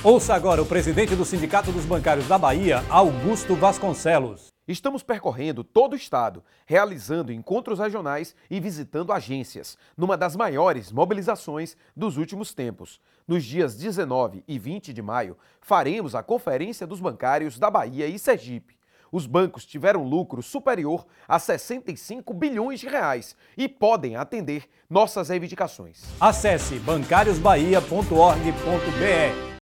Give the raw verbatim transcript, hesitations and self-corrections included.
Ouça agora o presidente do Sindicato dos Bancários da Bahia, Augusto Vasconcelos. Estamos percorrendo todo o estado, realizando encontros regionais e visitando agências, numa das maiores mobilizações dos últimos tempos. Nos dias dezenove e vinte de maio, faremos a Conferência dos Bancários da Bahia e Sergipe. Os bancos tiveram lucro superior a sessenta e cinco bilhões de reais e podem atender nossas reivindicações. Acesse bancários bahia ponto org ponto br.